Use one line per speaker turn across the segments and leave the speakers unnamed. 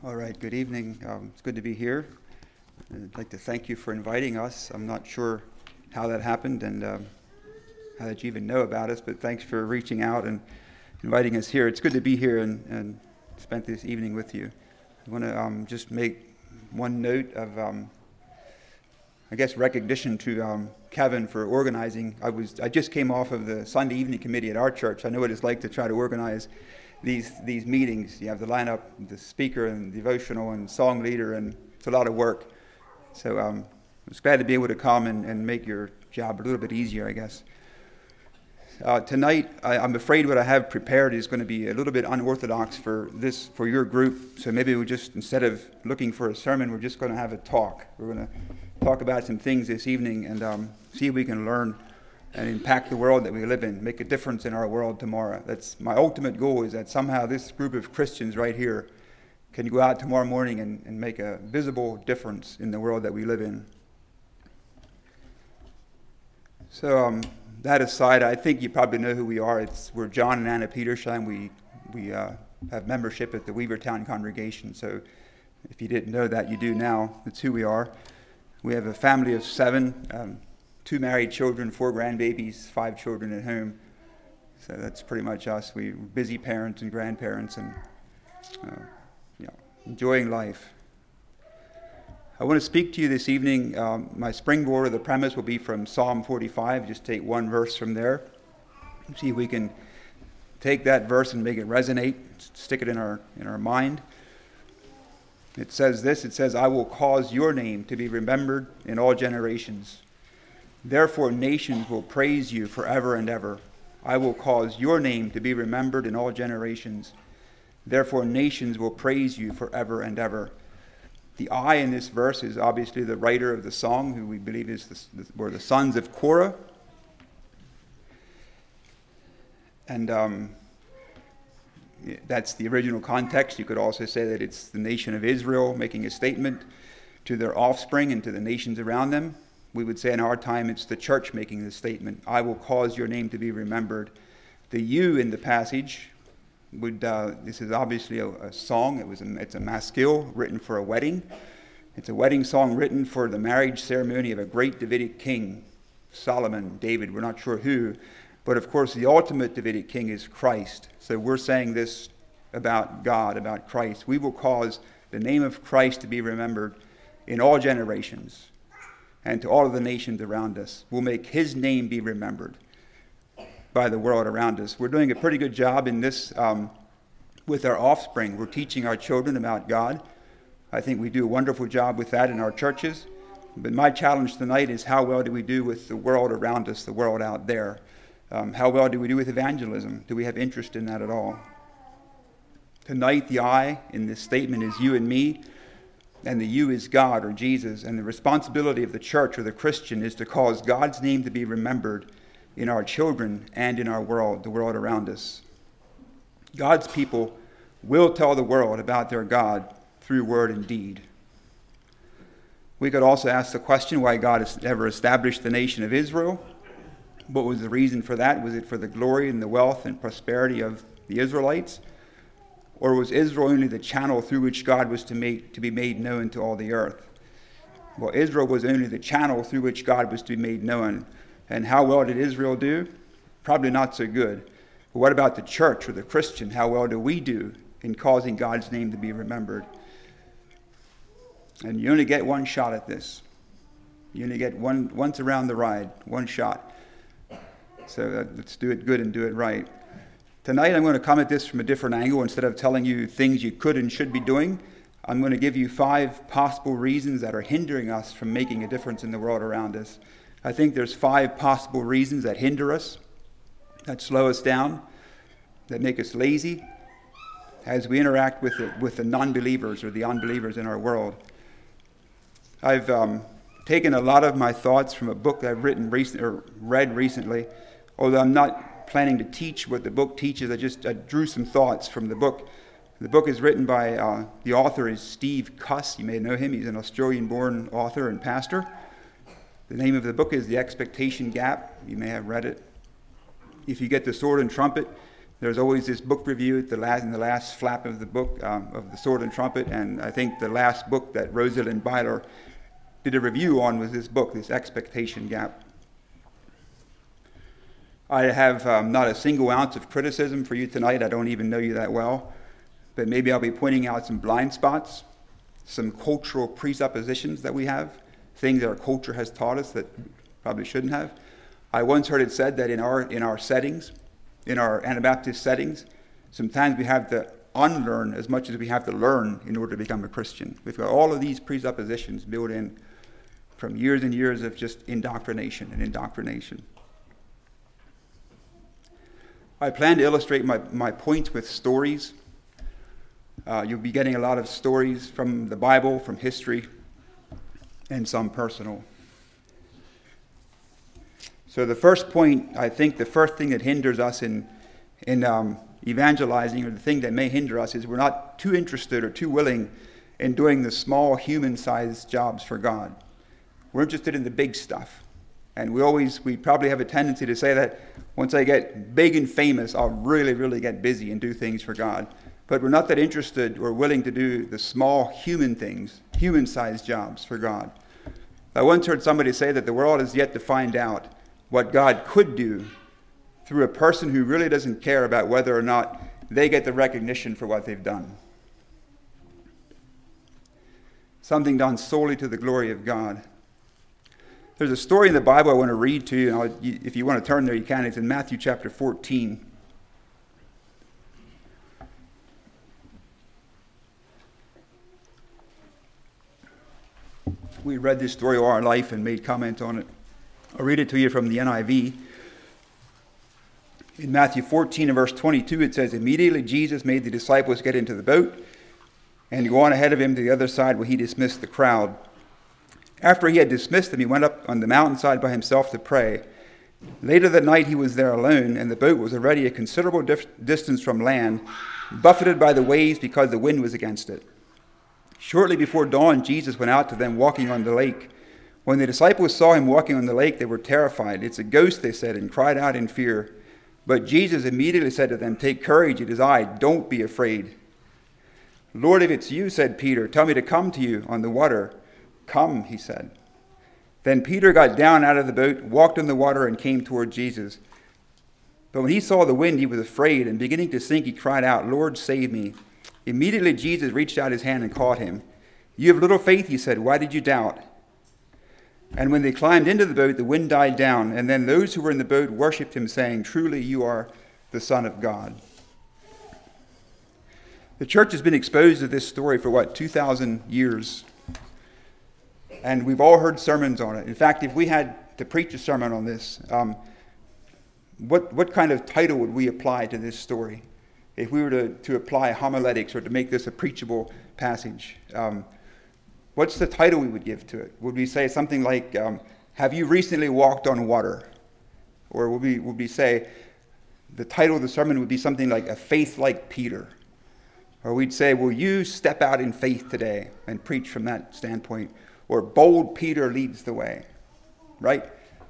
All right, good evening. It's good to be here. I'd like to thank you for inviting us. I'm not sure how that happened and how did you even know about us, but thanks for reaching out and inviting us here. It's good to be here and spend this evening with you. I want to just make one note of, recognition to Kevin for organizing. I just came off of the Sunday evening committee at our church. I know what it's like to try to organize these meetings. You have the lineup, the speaker and devotional and song leader, and it's a lot of work. So I was glad to be able to come and make your job a little bit easier, I guess. Tonight, I'm afraid what I have prepared is going to be a little bit unorthodox for your group. So maybe we just, instead of looking for a sermon, we're just going to have a talk. We're going to talk about some things this evening and see if we can learn and impact the world that we live in, make a difference in our world tomorrow. That's my ultimate goal, is that somehow this group of Christians right here can go out tomorrow morning and make a visible difference in the world that we live in. So that aside, I think you probably know who we are. We're John and Anna Petersheim. We have membership at the Weavertown congregation. So if you didn't know that, you do now. That's who we are. We have a family of 7, 2 married children, 4 grandbabies, 5 children at home. So that's pretty much us. We're busy parents and grandparents and enjoying life. I want to speak to you this evening. My springboard or the premise will be from Psalm 45. Just take one verse from there. See if we can take that verse and make it resonate, stick it in our mind. It says this, it says, "I will cause your name to be remembered in all generations. Therefore nations will praise you forever and ever. I will cause your name to be remembered in all generations. Therefore nations will praise you forever and ever." The I in this verse is obviously the writer of the song, who we believe were the sons of Korah. And that's the original context. You could also say that it's the nation of Israel making a statement to their offspring and to the nations around them. We would say in our time it's the church making this statement, "I will cause your name to be remembered." The you in the passage this is obviously a song. It's a maskil written for a wedding. It's a wedding song written for the marriage ceremony of a great Davidic king, Solomon, David, we're not sure who. But of course the ultimate Davidic king is Christ. So we're saying this about God, about Christ. We will cause the name of Christ to be remembered in all generations and to all of the nations around us. We'll make his name be remembered by the world around us. We're doing a pretty good job in this with our offspring. We're teaching our children about God. I think we do a wonderful job with that in our churches. But my challenge tonight is, how well do we do with the world around us, the world out there? How well do we do with evangelism? Do we have interest in that at all? Tonight, the I in this statement is you and me, and the you is God or Jesus. And the responsibility of the church or the Christian is to cause God's name to be remembered in our children and in our world, the world around us. God's people will tell the world about their God through word and deed. We could also ask the question why God has ever established the nation of Israel. What was the reason for that? Was it for the glory and the wealth and prosperity of the Israelites? Or was Israel only the channel through which God was to be made known to all the earth? Well, Israel was only the channel through which God was to be made known. And how well did Israel do? Probably not so good. But what about the church or the Christian? How well do we do in causing God's name to be remembered? And you only get one shot at this. You only get once around the ride, one shot. So let's do it good and do it right. Tonight I'm going to come at this from a different angle. Instead of telling you things you could and should be doing, I'm going to give you 5 possible reasons that are hindering us from making a difference in the world around us. I think there's 5 possible reasons that hinder us, that slow us down, that make us lazy as we interact with the non-believers or the unbelievers in our world. I've taken a lot of my thoughts from a book that I've read recently. Although I'm not planning to teach what the book teaches, I drew some thoughts from the book. The book is written by, the author is Steve Cuss. You may know him. He's an Australian-born author and pastor. The name of the book is The Expectation Gap. You may have read it. If you get the Sword and Trumpet, There's always this book review at in the last flap of the book, of the Sword and Trumpet, and I think the last book that Rosalind Byler did a review on was this book, this Expectation Gap. I have not a single ounce of criticism for you tonight. I don't even know you that well, but maybe I'll be pointing out some blind spots, some cultural presuppositions that we have, things that our culture has taught us that probably shouldn't have. I once heard it said that in our settings, in our Anabaptist settings, sometimes we have to unlearn as much as we have to learn in order to become a Christian. We've got all of these presuppositions built in from years and years of just indoctrination. I plan to illustrate my points with stories. You'll be getting a lot of stories from the Bible, from history, and some personal. So the first point, I think the first thing that hinders us in evangelizing, or the thing that may hinder us, is we're not too interested or too willing in doing the small human-sized jobs for God. We're interested in the big stuff. And we probably have a tendency to say that once I get big and famous, I'll really, really get busy and do things for God. But we're not that interested or willing to do the small human things, human-sized jobs for God. I once heard somebody say that the world is yet to find out what God could do through a person who really doesn't care about whether or not they get the recognition for what they've done. Something done solely to the glory of God. There's a story in the Bible I want to read to you, and if you want to turn there, you can. It's in Matthew chapter 14. We read this story all our life and made comment on it. I'll read it to you from the NIV. In Matthew 14 and verse 22, it says, "Immediately Jesus made the disciples get into the boat and go on ahead of him to the other side where he dismissed the crowd. After he had dismissed them, he went up on the mountainside by himself to pray. Later that night he was there alone, and the boat was already a considerable distance from land, buffeted by the waves because the wind was against it. Shortly before dawn, Jesus went out to them walking on the lake. When the disciples saw him walking on the lake, they were terrified. 'It's a ghost,' they said, and cried out in fear. But Jesus immediately said to them, 'Take courage, it is I, don't be afraid.' 'Lord, if it's you,' said Peter, 'tell me to come to you on the water.' 'Come,' he said. Then Peter got down out of the boat, walked on the water, and came toward Jesus. But when he saw the wind, he was afraid, and beginning to sink, he cried out, 'Lord, save me.' Immediately Jesus reached out his hand and caught him. 'You have little faith,' he said, 'why did you doubt?' And when they climbed into the boat, the wind died down, and then those who were in the boat worshipped him, saying, 'Truly you are the Son of God.'" The church has been exposed to this story for 2,000 years. And we've all heard sermons on it. In fact, if we had to preach a sermon on this, what kind of title would we apply to this story? If we were to apply homiletics or to make this a preachable passage, what's the title we would give to it? Would we say something like, "Have you recently walked on water?" Or would we say the title of the sermon would be something like "A Faith Like Peter"? Or we'd say, "Will you step out in faith today?" and preach from that standpoint. Or "Bold Peter leads the way," right?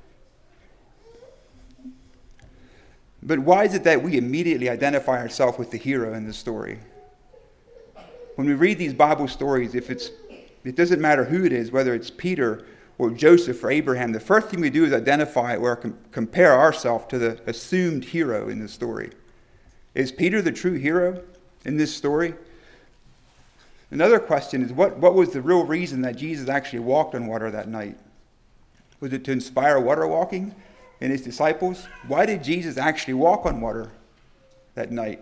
But why is it that we immediately identify ourselves with the hero in the story? When we read these Bible stories, it doesn't matter who it is, whether it's Peter or Joseph or Abraham, the first thing we do is identify or compare ourselves to the assumed hero in the story. Is Peter the true hero in this story? Another question is, what was the real reason that Jesus actually walked on water that night? Was it to inspire water walking in his disciples? Why did Jesus actually walk on water that night?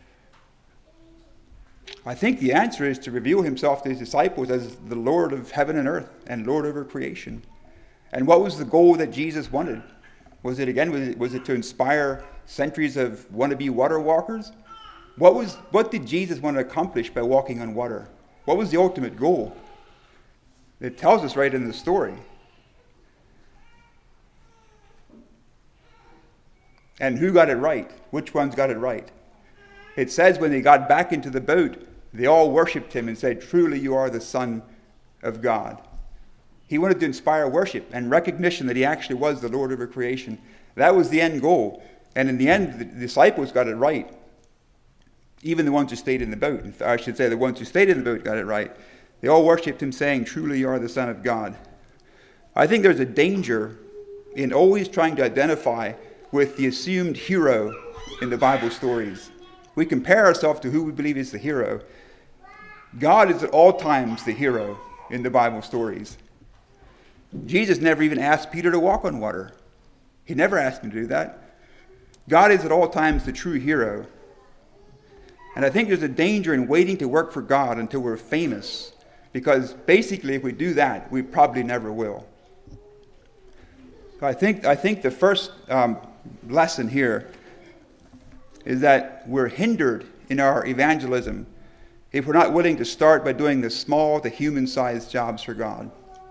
I think the answer is to reveal himself to his disciples as the Lord of heaven and earth and Lord over creation. And what was the goal that Jesus wanted? Was it to inspire centuries of wannabe water walkers? What did Jesus want to accomplish by walking on water? What was the ultimate goal? It tells us right in the story. And who got it right? Which ones got it right? It says when they got back into the boat, they all worshipped him and said, "Truly you are the Son of God." He wanted to inspire worship and recognition that he actually was the Lord over creation. That was the end goal. And in the end, the disciples got it right. Even the ones who stayed in the boat, I should say the ones who stayed in the boat got it right. They all worshipped him, saying, "Truly you are the Son of God." I think there's a danger in always trying to identify with the assumed hero in the Bible stories. We compare ourselves to who we believe is the hero. God is at all times the hero in the Bible stories. Jesus never even asked Peter to walk on water. He never asked him to do that. God is at all times the true hero. And I think there's a danger in waiting to work for God until we're famous, because basically if we do that, we probably never will. So I think the first lesson here is that we're hindered in our evangelism if we're not willing to start by doing the small, the human-sized jobs for God.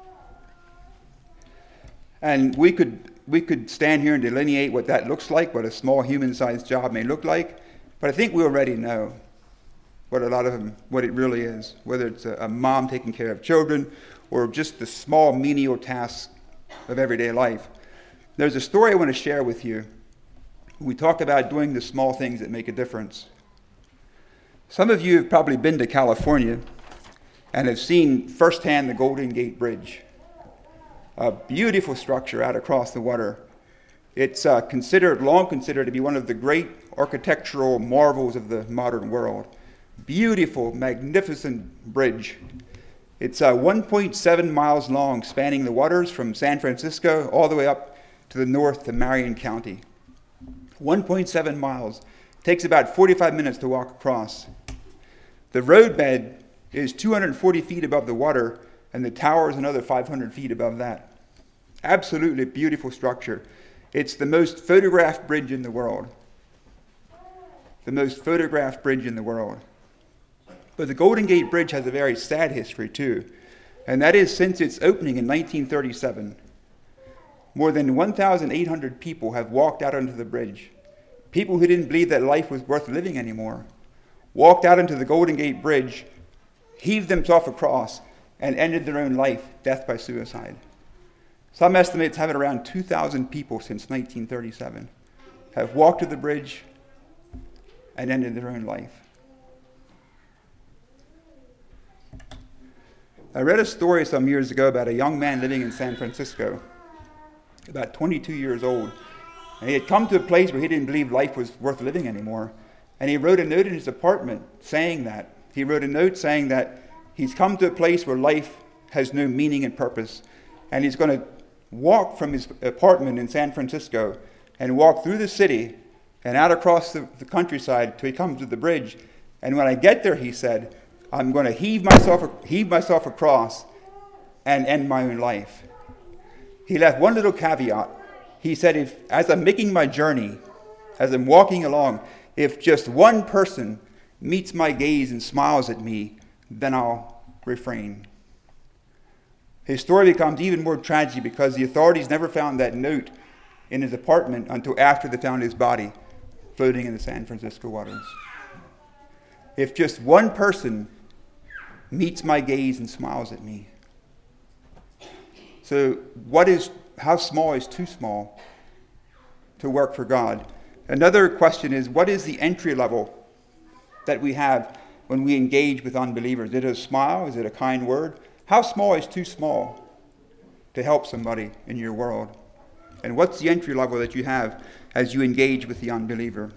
And we could stand here and delineate what that looks like, what a small human-sized job may look like, but I think we already know what it really is, whether it's a mom taking care of children or just the small menial tasks of everyday life. There's a story I want to share with you. We talk about doing the small things that make a difference. Some of you have probably been to California and have seen firsthand the Golden Gate Bridge, a beautiful structure out across the water. It's long considered to be one of the great architectural marvels of the modern world. Beautiful, magnificent bridge. It's 1.7 miles long, spanning the waters from San Francisco all the way up to the north to Marion County. 1.7 miles. Takes about 45 minutes to walk across. The roadbed is 240 feet above the water, and the tower is another 500 feet above that. Absolutely beautiful structure. It's the most photographed bridge in the world. The most photographed bridge in the world. But the Golden Gate Bridge has a very sad history too, and that is since its opening in 1937, more than 1,800 people have walked out onto the bridge. People who didn't believe that life was worth living anymore walked out into the Golden Gate Bridge, heaved themselves across, and ended their own life, death by suicide. Some estimates have it around 2,000 people since 1937 have walked to the bridge and ended their own life. I read a story some years ago about a young man living in San Francisco, about 22 years old. And he had come to a place where he didn't believe life was worth living anymore. And he wrote a note in his apartment saying that. He wrote a note saying that he's come to a place where life has no meaning and purpose. And he's going to walk from his apartment in San Francisco and walk through the city and out across the countryside till he comes to the bridge. And when I get there, he said, I'm going to heave myself across and end my own life. He left one little caveat. He said, as I'm making my journey, as I'm walking along, if just one person meets my gaze and smiles at me, then I'll refrain. His story becomes even more tragic because the authorities never found that note in his apartment until after they found his body floating in the San Francisco waters. If just one person meets my gaze and smiles at me. So how small is too small to work for God? Another question is, what is the entry level that we have when we engage with unbelievers? Is it a smile? Is it a kind word? How small is too small to help somebody in your world? And what's the entry level that you have as you engage with the unbeliever?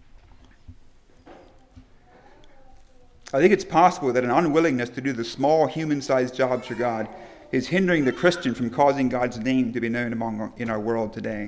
I think it's possible that an unwillingness to do the small human-sized jobs for God is hindering the Christian from causing God's name to be known in our world today.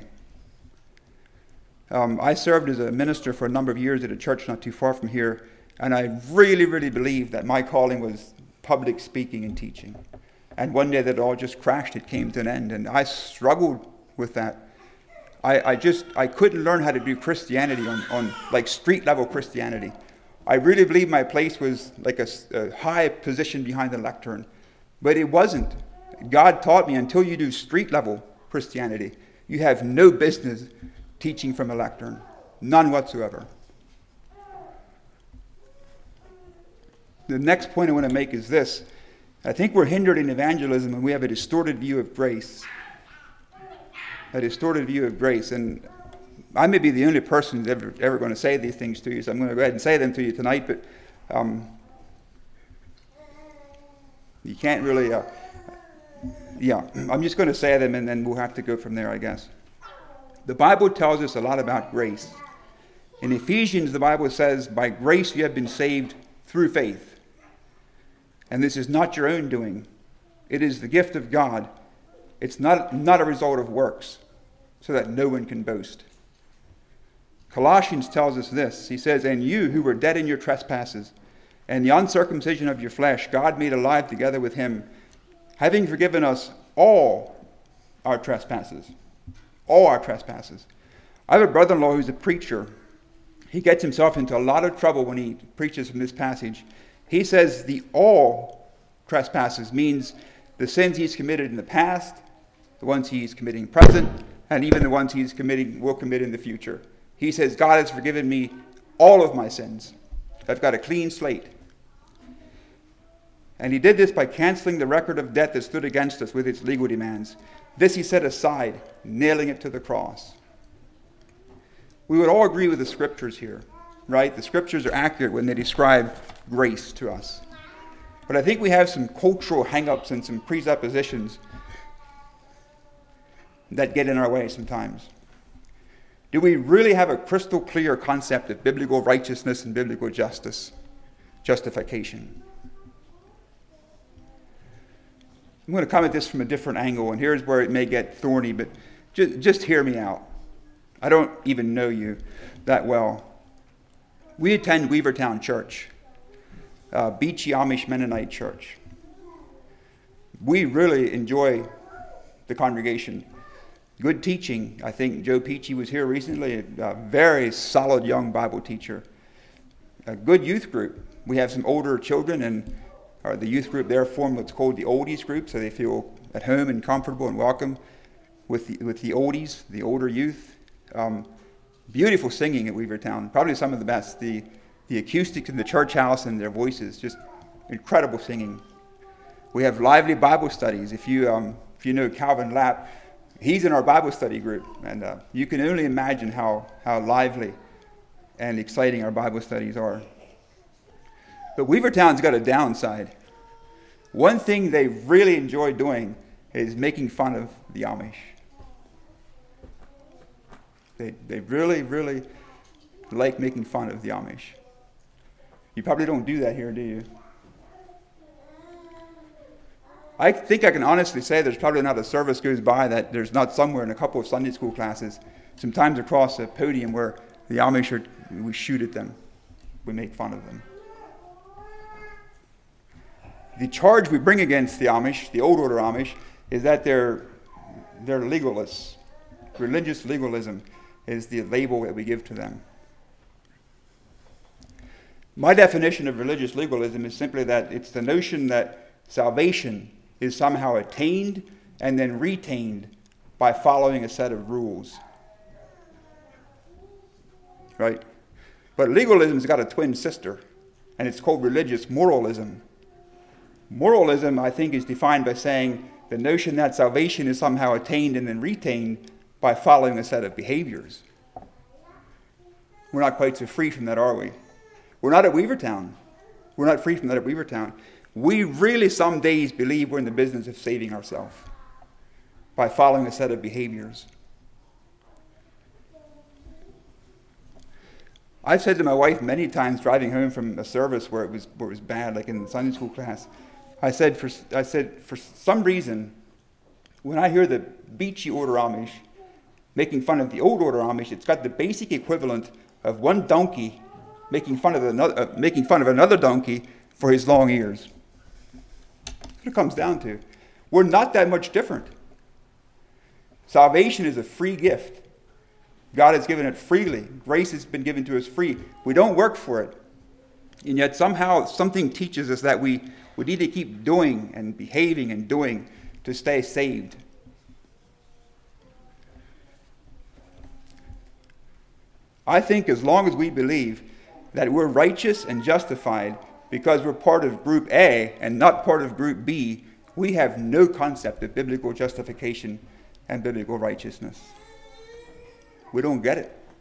I served as a minister for a number of years at a church not too far from here, and I really, really believed that my calling was public speaking and teaching. And one day that all just crashed, it came to an end, and I struggled with that. I couldn't learn how to do Christianity on like street level Christianity. I really believed my place was like a high position behind the lectern, but it wasn't. God taught me until you do street level Christianity, you have no business teaching from a lectern, none whatsoever. The next point I want to make is this. I think we're hindered in evangelism when we have a distorted view of grace. A distorted view of grace. And I may be the only person who's ever going to say these things to you, so I'm going to go ahead and say them to you tonight, but you can't really, I'm just going to say them and then we'll have to go from there, I guess. The Bible tells us a lot about grace. In Ephesians, the Bible says, by grace you have been saved through faith. And this is not your own doing. It is the gift of God. It's not a result of works, so that no one can boast. Colossians tells us this. He says, and you who were dead in your trespasses and the uncircumcision of your flesh, God made alive together with him, having forgiven us all our trespasses. All our trespasses. I have a brother-in-law who's a preacher. He gets himself into a lot of trouble when he preaches from this passage. He says the all trespasses means the sins he's committed in the past, the ones he's committing present, and even the ones will commit in the future. He says, God has forgiven me all of my sins. I've got a clean slate. And he did this by canceling the record of debt that stood against us with its legal demands. This he set aside, nailing it to the cross. We would all agree with the scriptures here, right? The scriptures are accurate when they describe grace to us. But I think we have some cultural hang-ups and some presuppositions that get in our way sometimes. Do we really have a crystal clear concept of biblical righteousness and biblical justification? I'm going to come at this from a different angle, and here's where it may get thorny, but just hear me out. I don't even know you that well. We attend Weavertown Church, Beachy Amish Mennonite Church. We really enjoy the congregation. Good teaching. I think Joe Peachy was here recently, a very solid young Bible teacher. A good youth group. We have some older children, and the youth group there formed what's called the Oldies group, so they feel at home and comfortable and welcome with the oldies, the older youth. Beautiful singing at Weavertown, probably some of the best. The acoustics in the church house and their voices, just incredible singing. We have lively Bible studies. If you know Calvin Lapp, he's in our Bible study group, and you can only imagine how lively and exciting our Bible studies are. But Weavertown's got a downside. One thing they really enjoy doing is making fun of the Amish. They really, really like making fun of the Amish. You probably don't do that here, do you? I think I can honestly say there's probably not a service goes by that there's not somewhere in a couple of Sunday school classes, sometimes across a podium, where the Amish we shoot at them. We make fun of them. The charge we bring against the Amish, the old order Amish, is that they're legalists. Religious legalism is the label that we give to them. My definition of religious legalism is simply that it's the notion that salvation is somehow attained and then retained by following a set of rules. Right? But legalism's got a twin sister, and it's called religious moralism. Moralism, I think, is defined by saying the notion that salvation is somehow attained and then retained by following a set of behaviors. We're not quite so free from that, are we? We're not at Weavertown. We're not free from that at Weavertown. We really some days believe we're in the business of saving ourselves by following a set of behaviors. I've said to my wife many times driving home from a service where it was bad, like in the Sunday school class, I said for some reason, when I hear the Beachy order Amish making fun of the old order Amish, it's got the basic equivalent of one donkey making fun of another donkey for his long ears. That's what it comes down to. We're not that much different. Salvation is a free gift. God has given it freely. Grace has been given to us free. We don't work for it. And yet somehow something teaches us that we need to keep doing and behaving and doing to stay saved. I think as long as we believe that we're righteous and justified because we're part of Group A and not part of Group B, we have no concept of biblical justification and biblical righteousness. We don't get it.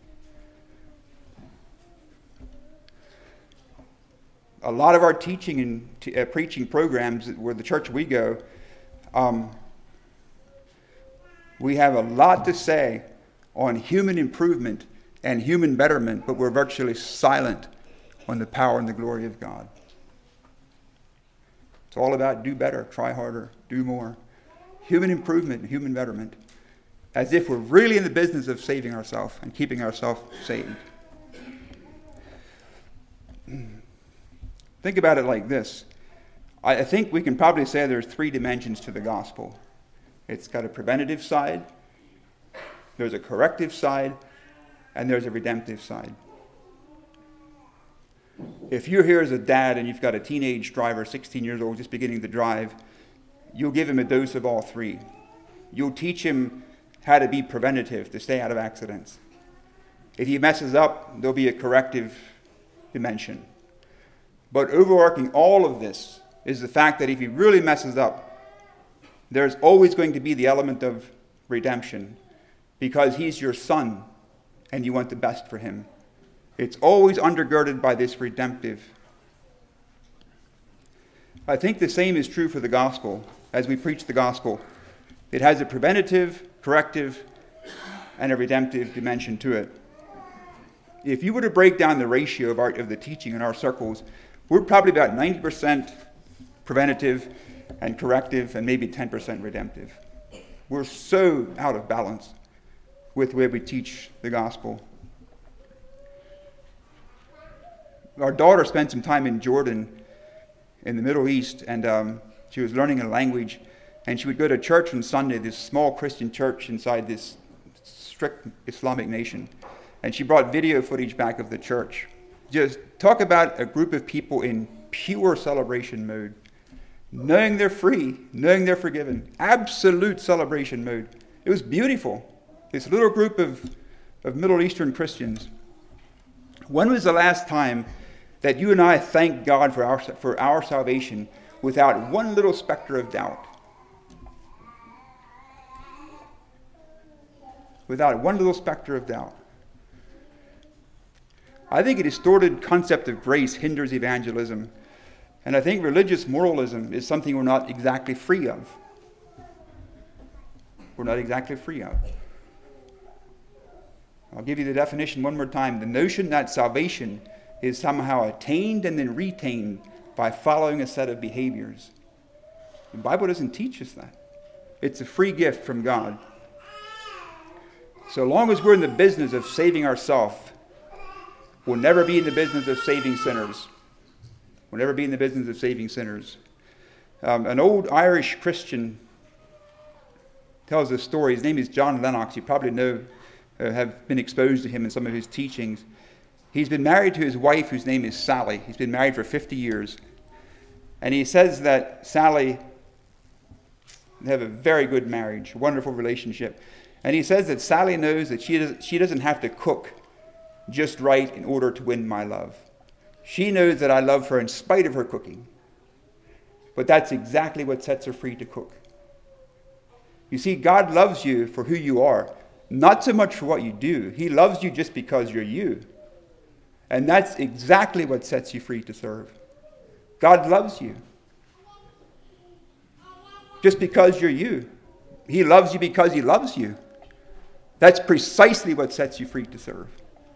a lot of our teaching and preaching programs where the church we go, we have a lot to say on human improvement and human betterment, but we're virtually silent on the power and the glory of God. It's all about do better, try harder, do more. Human improvement and human betterment, as if we're really in the business of saving ourselves and keeping ourselves saved. Think about it like this. I think we can probably say there's 3 dimensions to the gospel. It's got a preventative side, there's a corrective side, and there's a redemptive side. If you're here as a dad and you've got a teenage driver, 16 years old, just beginning to drive, you'll give him a dose of all 3. You'll teach him how to be preventative, to stay out of accidents. If he messes up, there'll be a corrective dimension. But overarching all of this is the fact that if he really messes up, there's always going to be the element of redemption, because he's your son and you want the best for him. It's always undergirded by this redemptive. I think the same is true for the gospel. As we preach the gospel, it has a preventative, corrective, and a redemptive dimension to it. If you were to break down the ratio of the teaching in our circles, we're probably about 90% preventative and corrective and maybe 10% redemptive. We're so out of balance with where we teach the gospel. Our daughter spent some time in Jordan, in the Middle East, and she was learning a language, and she would go to church on Sunday, this small Christian church inside this strict Islamic nation. And she brought video footage back of the church. Just talk about a group of people in pure celebration mode, knowing they're free, knowing they're forgiven, absolute celebration mode. It was beautiful. This little group of Middle Eastern Christians. When was the last time that you and I thanked God for our salvation without one little specter of doubt? Without one little specter of doubt. I think a distorted concept of grace hinders evangelism. And I think religious moralism is something we're not exactly free of. We're not exactly free of. I'll give you the definition one more time. The notion that salvation is somehow attained and then retained by following a set of behaviors. The Bible doesn't teach us that. It's a free gift from God. So long as we're in the business of saving ourselves, we'll never be in the business of saving sinners. We'll never be in the business of saving sinners. An old Irish Christian tells a story. His name is John Lennox. You probably know, have been exposed to him in some of his teachings. He's been married to his wife, whose name is Sally. He's been married for 50 years. And he says that Sally, they have a very good marriage, a wonderful relationship. And he says that Sally knows that she doesn't have to cook just right in order to win my love. She knows that I love her in spite of her cooking. But that's exactly what sets her free to cook. You see, God loves you for who you are, not so much for what you do. He loves you just because you're you. And that's exactly what sets you free to serve. God loves you just because you're you. He loves you because he loves you. That's precisely what sets you free to serve.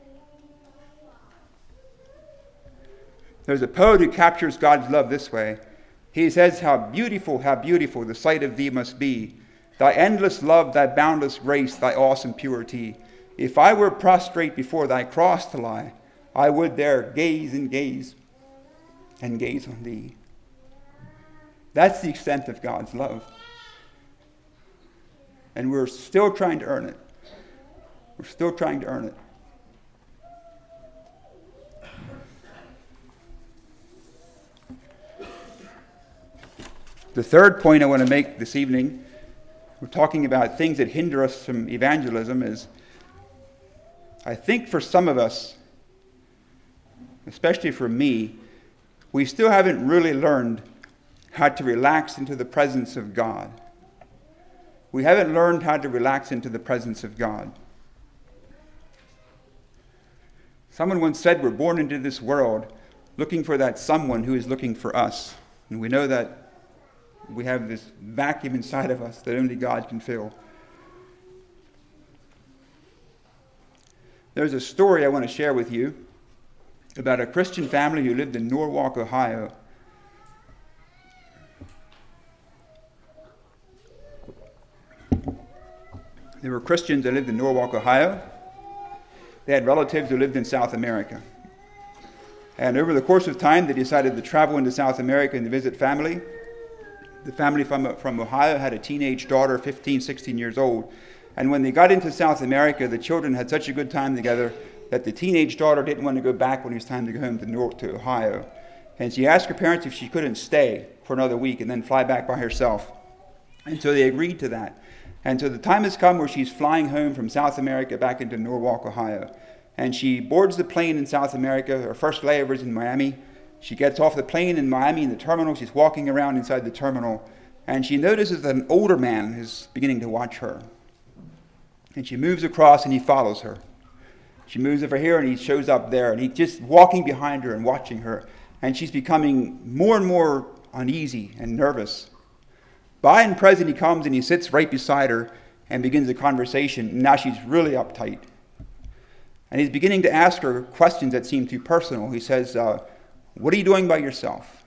There's a poet who captures God's love this way. He says, how beautiful the sight of thee must be. Thy endless love, thy boundless grace, thy awesome purity. If I were prostrate before thy cross to lie, I would there gaze and gaze and gaze on thee. That's the extent of God's love. And we're still trying to earn it. We're still trying to earn it. The third point I want to make this evening, we're talking about things that hinder us from evangelism, is I think for some of us, especially for me, we still haven't really learned how to relax into the presence of God. We haven't learned how to relax into the presence of God. Someone once said we're born into this world looking for that someone who is looking for us. And we know that we have this vacuum inside of us that only God can fill. There's a story I want to share with you about a Christian family who lived in Norwalk, Ohio. There were Christians that lived in Norwalk, Ohio. They had relatives who lived in South America. And over the course of time, they decided to travel into South America and to visit family. The family from Ohio had a teenage daughter, 15, 16 years old. And when they got into South America, the children had such a good time together that the teenage daughter didn't want to go back when it was time to go home to Ohio. And she asked her parents if she couldn't stay for another week and then fly back by herself. And so they agreed to that. And so the time has come where she's flying home from South America back into Norwalk, Ohio. And she boards the plane in South America. Her first layover is in Miami. She gets off the plane in Miami in the terminal. She's walking around inside the terminal. And she notices that an older man is beginning to watch her. And she moves across and he follows her. She moves over here and he shows up there. And he's just walking behind her and watching her. And she's becoming more and more uneasy and nervous. By and present, he comes and he sits right beside her and begins a conversation. And now she's really uptight. And he's beginning to ask her questions that seem too personal. He says, what are you doing by yourself?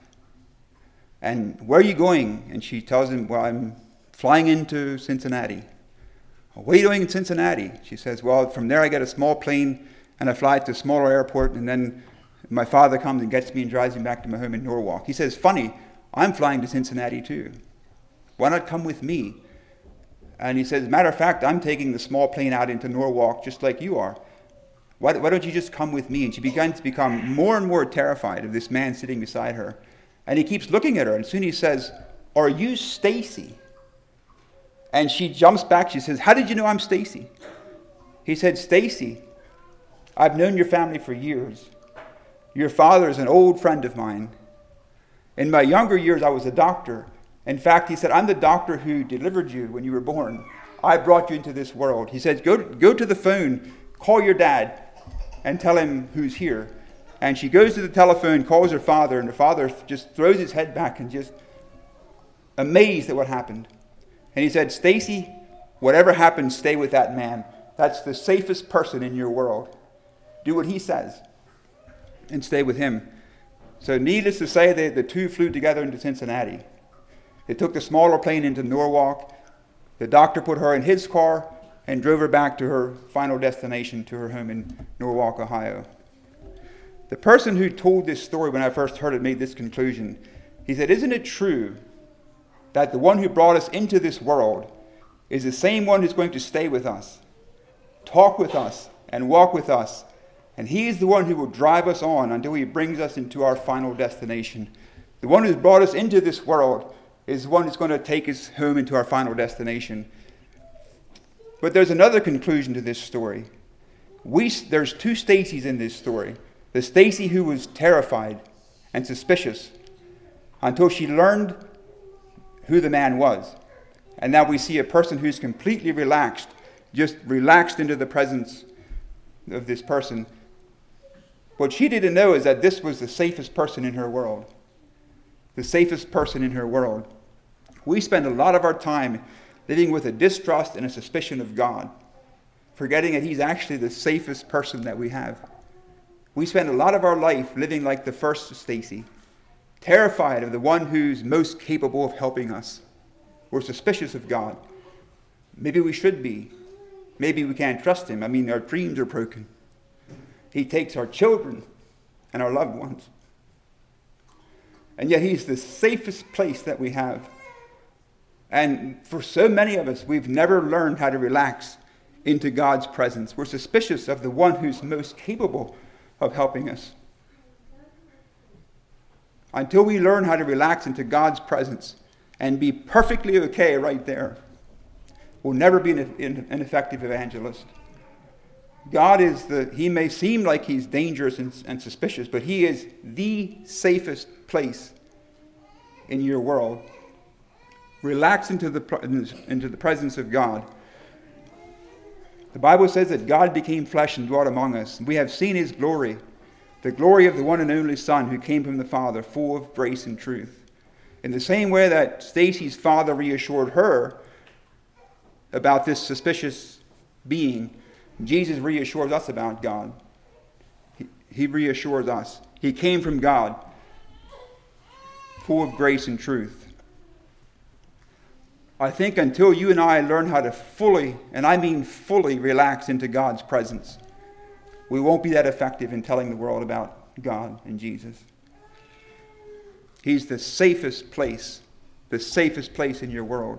And where are you going? And she tells him, well, I'm flying into Cincinnati. What are you doing in Cincinnati? She says, well, from there I get a small plane and I fly to a smaller airport, and then my father comes and gets me and drives me back to my home in Norwalk. He says, funny, I'm flying to Cincinnati too. Why not come with me? And he says, as a matter of fact, I'm taking the small plane out into Norwalk just like you are. Why don't you just come with me? And she begins to become more and more terrified of this man sitting beside her. And he keeps looking at her, and soon he says, are you Stacy? And she jumps back. She says, how did you know I'm Stacy? He said, Stacy, I've known your family for years. Your father is an old friend of mine. In my younger years, I was a doctor. In fact, he said, I'm the doctor who delivered you when you were born. I brought you into this world. He said, go to the phone, call your dad, and tell him who's here. And she goes to the telephone, calls her father, and her father just throws his head back and just amazed at what happened. And he said, Stacy, whatever happens, stay with that man. That's the safest person in your world. Do what he says and stay with him. So needless to say, the two flew together into Cincinnati. They took the smaller plane into Norwalk. The doctor put her in his car and drove her back to her final destination, to her home in Norwalk, Ohio. The person who told this story when I first heard it made this conclusion. He said, isn't it true that the one who brought us into this world is the same one who's going to stay with us, talk with us, and walk with us, and he is the one who will drive us on until he brings us into our final destination. The one who's brought us into this world is the one who's going to take us home into our final destination. But there's another conclusion to this story. There's two Stacys in this story. The Stacy who was terrified and suspicious until she learned who the man was. And now we see a person who's completely relaxed, just relaxed into the presence of this person. What she didn't know is that this was the safest person in her world. The safest person in her world. We spend a lot of our time living with a distrust and a suspicion of God, forgetting that he's actually the safest person that we have. We spend a lot of our life living like the first Stacy, terrified of the one who's most capable of helping us. We're suspicious of God. Maybe we should be. Maybe we can't trust him. Our dreams are broken. He takes our children and our loved ones. And yet he's the safest place that we have. And for so many of us, we've never learned how to relax into God's presence. We're suspicious of the one who's most capable of helping us. Until we learn how to relax into God's presence and be perfectly okay right there, we'll never be an effective evangelist. God he may seem like he's dangerous and suspicious, but he is the safest place in your world. Relax into the presence of God. The Bible says that God became flesh and dwelt among us. We have seen his glory, The glory of the one and only Son who came from the Father, full of grace and truth. In the same way that Stacy's father reassured her about this suspicious being, Jesus reassures us about God. He reassures us. He came from God, full of grace and truth. I think until you and I learn how to fully, and I mean fully, relax into God's presence, we won't be that effective in telling the world about God and Jesus. He's the safest place in your world.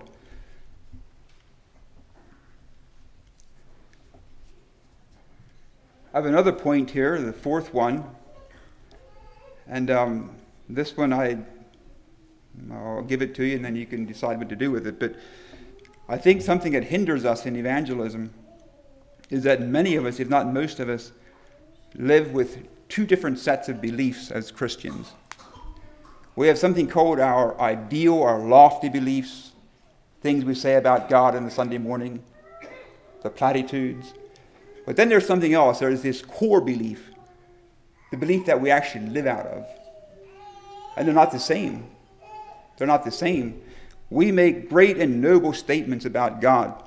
I have another point here, the fourth one. And this one I'll give it to you and then you can decide what to do with it. But I think something that hinders us in evangelism is that many of us, if not most of us, live with two different sets of beliefs as Christians. We have something called our ideal, our lofty beliefs, things we say about God on the Sunday morning, the platitudes. But then there's something else. There's this core belief, the belief that we actually live out of. And they're not the same. They're not the same. We make great and noble statements about God.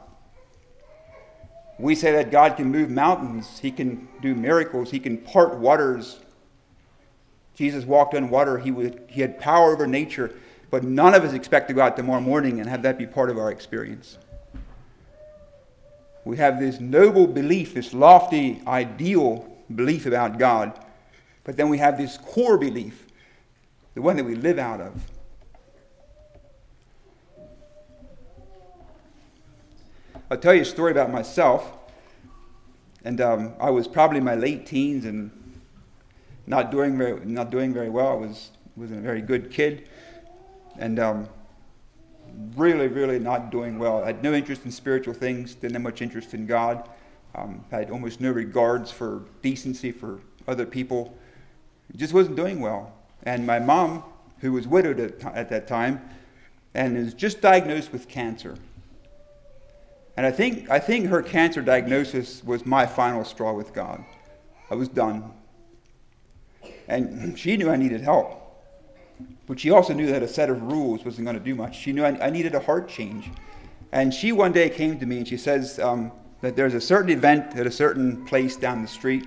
We say that God can move mountains, He can do miracles, He can part waters. Jesus walked on water, He had power over nature, but none of us expect to go out tomorrow morning and have that be part of our experience. We have this noble belief, this lofty, ideal belief about God, but then we have this core belief, the one that we live out of. I'll tell you a story about myself. And I was probably in my late teens and not doing very well. I wasn't a very good kid, and really not doing well. I had no interest in spiritual things. Didn't have much interest in God. Had almost no regards for decency for other people. Just wasn't doing well. And my mom, who was widowed at that time, and is just diagnosed with cancer. And I think her cancer diagnosis was my final straw with God. I was done. And she knew I needed help. But she also knew that a set of rules wasn't going to do much. She knew I needed a heart change. And she one day came to me and she says that there's a certain event at a certain place down the street.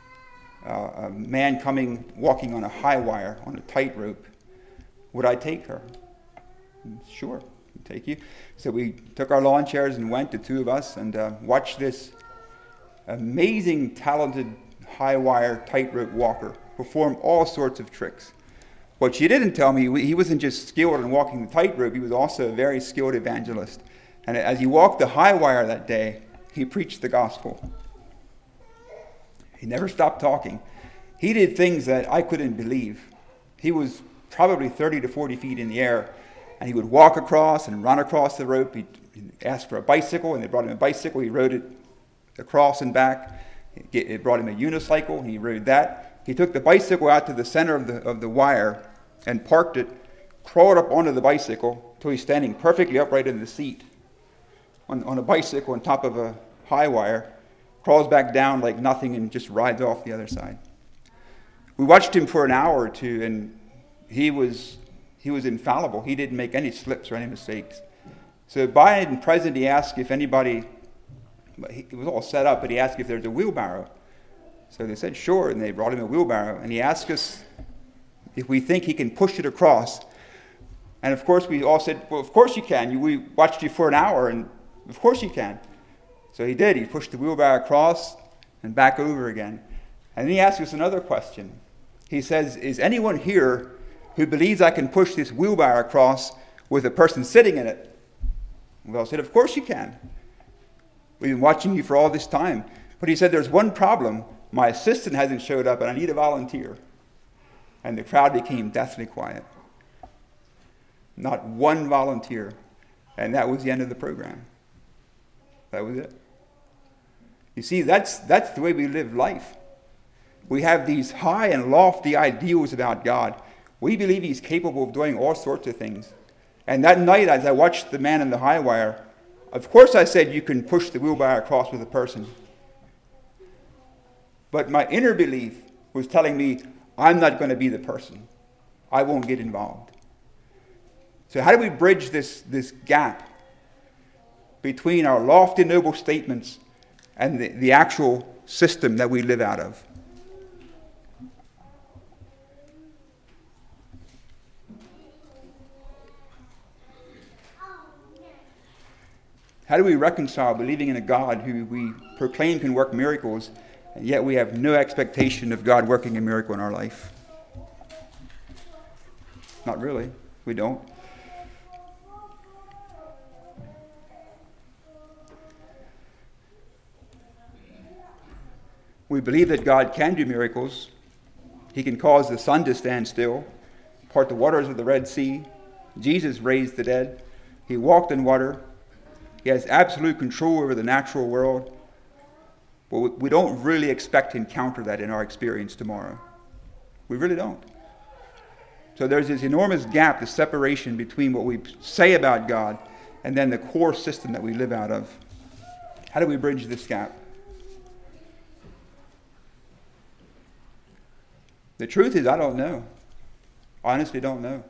A man walking on a high wire, on a tightrope. Would I take her? Sure, I'll take you. So we took our lawn chairs and went, the two of us, and watched this amazing, talented high wire tightrope walker perform all sorts of tricks. What she didn't tell me, he wasn't just skilled in walking the tightrope, he was also a very skilled evangelist. And as he walked the high wire that day, he preached the gospel. He never stopped talking. He did things that I couldn't believe. He was probably 30 to 40 feet in the air, and he would walk across and run across the rope. He'd ask for a bicycle, and they brought him a bicycle. He rode it across and back. It brought him a unicycle, and he rode that. He took the bicycle out to the center of the wire and parked it, crawled up onto the bicycle until he's standing perfectly upright in the seat on a bicycle on top of a high wire, crawls back down like nothing and just rides off the other side. We watched him for an hour or two, and he was infallible. He didn't make any slips or any mistakes. So by and present, he asked if anybody, it was all set up, but he asked if there's a wheelbarrow. So they said, sure, and they brought him a wheelbarrow. And he asked us if we think he can push it across. And of course, we all said, well, of course you can. We watched you for an hour, and of course you can. So he did. He pushed the wheelbarrow across and back over again. And then he asked us another question. He says, is anyone here who believes I can push this wheelbarrow across with a person sitting in it? We all said, of course you can. We've been watching you for all this time. But he said, there's one problem. My assistant hasn't showed up, and I need a volunteer. And the crowd became deathly quiet. Not one volunteer. And that was the end of the program. That was it. You see, that's the way we live life. We have these high and lofty ideals about God. We believe He's capable of doing all sorts of things. And that night, as I watched the man in the high wire, of course I said you can push the wheelbarrow across with a person. But my inner belief was telling me, I'm not going to be the person. I won't get involved. So how do we bridge this gap between our lofty, noble statements and the actual system that we live out of? How do we reconcile believing in a God who we proclaim can work miracles, and yet we have no expectation of God working a miracle in our life? Not really. We don't. We believe that God can do miracles. He can cause the sun to stand still, part the waters of the Red Sea. Jesus raised the dead. He walked in water. He has absolute control over the natural world. But we don't really expect to encounter that in our experience tomorrow. We really don't. So there's this enormous gap, the separation between what we say about God and then the core system that we live out of. How do we bridge this gap? The truth is, I don't know. I honestly don't know.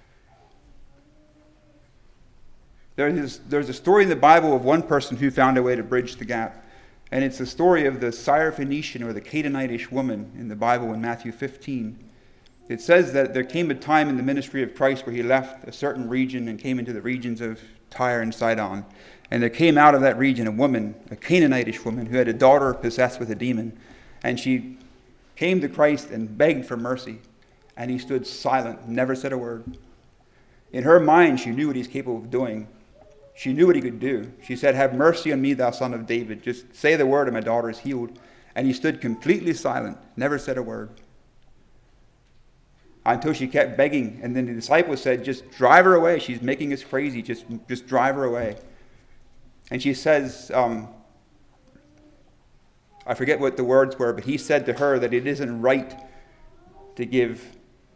There's a story in the Bible of one person who found a way to bridge the gap. And it's the story of the Syrophoenician or the Canaanitish woman in the Bible in Matthew 15. It says that there came a time in the ministry of Christ where he left a certain region and came into the regions of Tyre and Sidon. And there came out of that region a woman, a Canaanitish woman, who had a daughter possessed with a demon. And she came to Christ and begged for mercy. And he stood silent, never said a word. In her mind, she knew what he's capable of doing. She knew what he could do. She said, "Have mercy on me, thou son of David. Just say the word and my daughter is healed." And he stood completely silent, never said a word. Until she kept begging. And then the disciples said, "Just drive her away. She's making us crazy. Just drive her away." And she says, I forget what the words were, but he said to her that it isn't right to give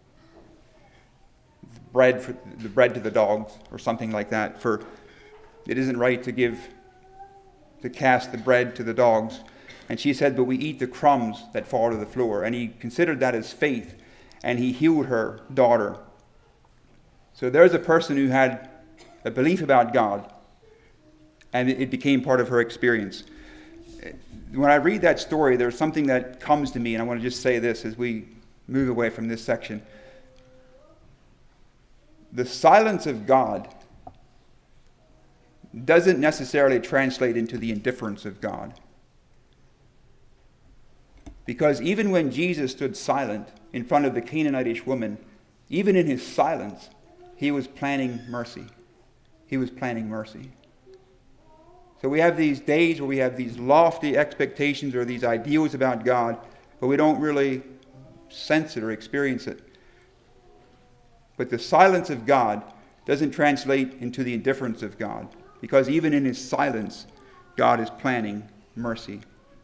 the bread to the dogs or something like that. For it isn't right to cast the bread to the dogs. And she said, "But we eat the crumbs that fall to the floor." And he considered that as faith, and he healed her daughter. So there's a person who had a belief about God, and it became part of her experience. When I read that story, there's something that comes to me, and I want to just say this as we move away from this section. The silence of God doesn't necessarily translate into the indifference of God. Because even when Jesus stood silent in front of the Canaanitish woman, even in his silence, he was planning mercy. He was planning mercy. So we have these days where we have these lofty expectations or these ideals about God, but we don't really sense it or experience it. But the silence of God doesn't translate into the indifference of God, because even in his silence, God is planning mercy.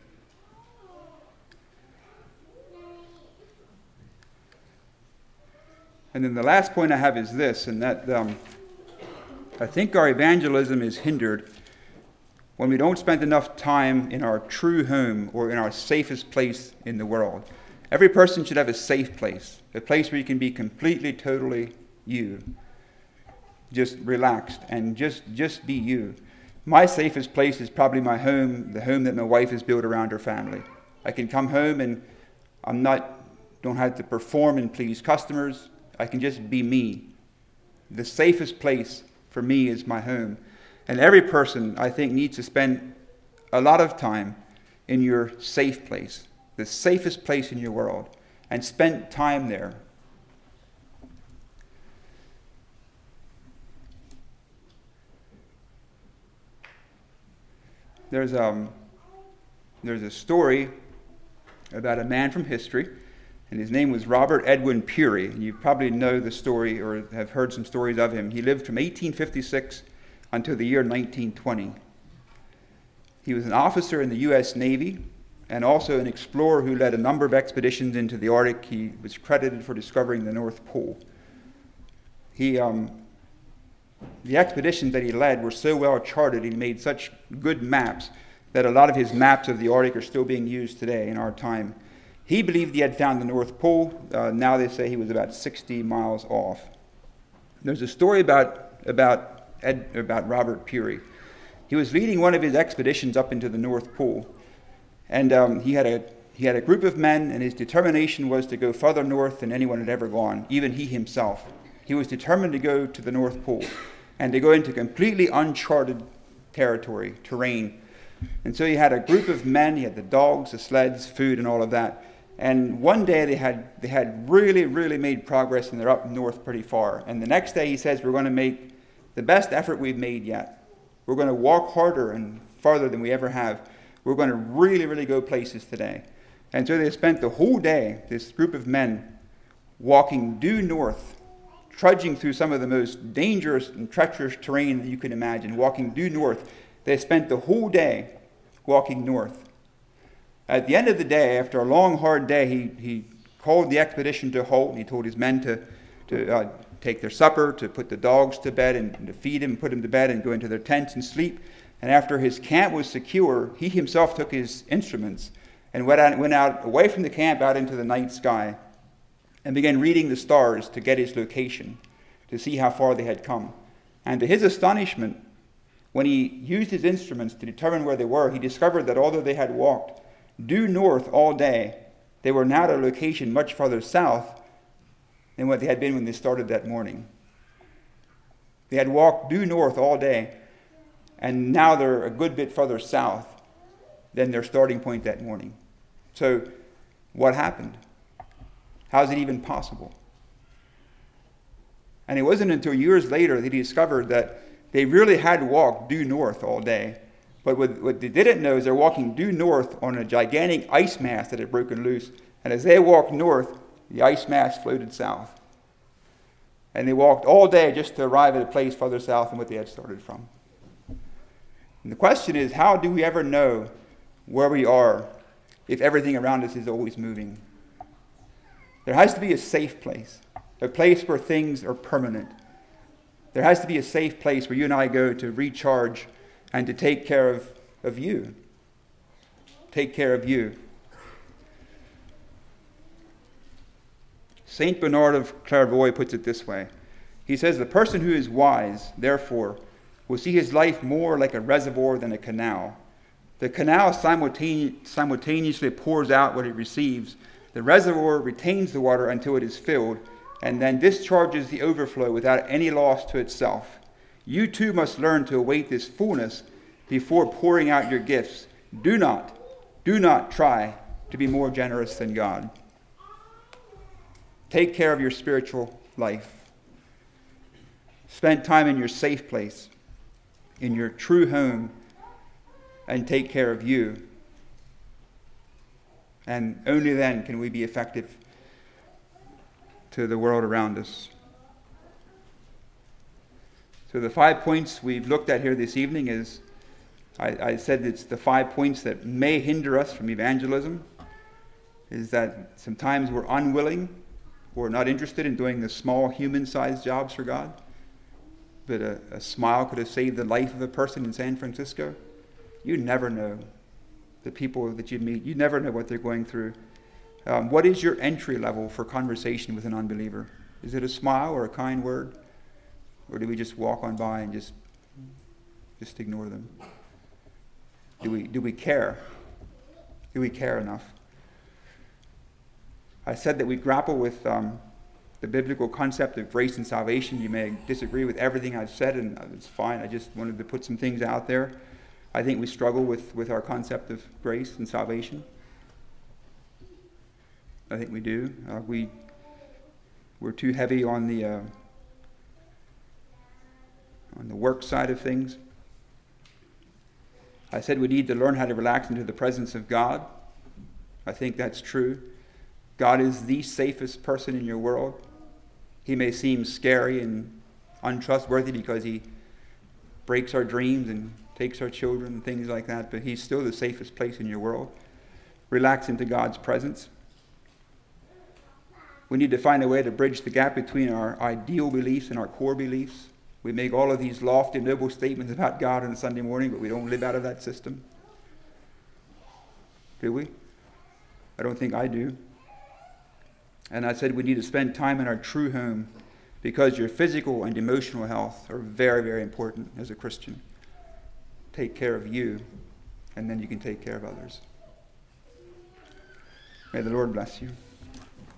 And then the last point I have is this, and that I think our evangelism is hindered when we don't spend enough time in our true home or in our safest place in the world. Every person should have a safe place, a place where you can be completely, totally you. Just relaxed and just be you. My safest place is probably my home, the home that my wife has built around her family. I can come home and don't have to perform and please customers. I can just be me. The safest place for me is my home. And every person, I think, needs to spend a lot of time in your safe place, the safest place in your world, and spend time there. There's a story about a man from history, and his name was Robert Edwin Peary. You probably know the story or have heard some stories of him. He lived from 1856 until the year 1920. He was an officer in the U.S. Navy and also an explorer who led a number of expeditions into the Arctic. He was credited for discovering the North Pole. The expeditions that he led were so well charted, he made such good maps that a lot of his maps of the Arctic are still being used today in our time. He believed he had found the North Pole. Now they say he was about 60 miles off. There's a story about Robert Peary. He was leading one of his expeditions up into the North Pole, and he had a group of men, and his determination was to go further north than anyone had ever gone, even he himself. He was determined to go to the North Pole and to go into completely uncharted terrain. And so he had a group of men. He had the dogs, the sleds, food, and all of that. And one day they had really, really made progress, and they're up north pretty far. And the next day he says, we're going to make the best effort we've made yet. We're going to walk harder and farther than we ever have. We're going to really, really go places today. And so they spent the whole day, this group of men, walking due north, trudging through some of the most dangerous and treacherous terrain that you can imagine, walking due north. They spent the whole day walking north. At the end of the day, after a long, hard day, he called the expedition to a halt, and he told his men to take their supper, to put the dogs to bed, and to feed them, put them to bed, and go into their tents and sleep. And after his camp was secure, he himself took his instruments and went out away from the camp out into the night sky and began reading the stars to get his location, to see how far they had come. And to his astonishment, when he used his instruments to determine where they were, he discovered that although they had walked due north all day, they were now at a location much farther south than what they had been when they started that morning. They had walked due north all day, and now they're a good bit further south than their starting point that morning. So, what happened? How is it even possible? And it wasn't until years later that he discovered that they really had walked due north all day. But what they didn't know is they're walking due north on a gigantic ice mass that had broken loose. And as they walked north, the ice mass floated south. And they walked all day just to arrive at a place further south than what they had started from. And the question is, how do we ever know where we are if everything around us is always moving? There has to be a safe place, a place where things are permanent. There has to be a safe place where you and I go to recharge and to take care of you. Take care of you. Saint Bernard of Clairvaux puts it this way. He says, the person who is wise, therefore, will see his life more like a reservoir than a canal. The canal simultaneously pours out what it receives. The reservoir retains the water until it is filled, and then discharges the overflow without any loss to itself. You too must learn to await this fullness before pouring out your gifts. Do not try to be more generous than God. Take care of your spiritual life. Spend time in your safe place, in your true home, and take care of you. And only then can we be effective to the world around us. So the 5 points we've looked at here this evening is, I said it's the 5 points that may hinder us from evangelism, is that sometimes we're unwilling or not interested in doing the small human-sized jobs for God. But a smile could have saved the life of a person in San Francisco. You never know the people that you meet. You never know what they're going through. What is your entry level for conversation with an unbeliever? Is it a smile or a kind word? Or do we just walk on by and just ignore them? Do we care? Do we care enough? I said that we grapple with the biblical concept of grace and salvation. You may disagree with everything I've said, and it's fine. I just wanted to put some things out there. I think we struggle with our concept of grace and salvation. I think we do. We're too heavy on the work side of things. I said we need to learn how to relax into the presence of God. I think that's true. God is the safest person in your world. He may seem scary and untrustworthy because he breaks our dreams and takes our children and things like that, but he's still the safest place in your world. Relax into God's presence. We need to find a way to bridge the gap between our ideal beliefs and our core beliefs. We make all of these lofty, noble statements about God on a Sunday morning, but we don't live out of that system. Do we? I don't think I do. And I said we need to spend time in our true home because your physical and emotional health are very, very important as a Christian. Take care of you, and then you can take care of others. May the Lord bless you.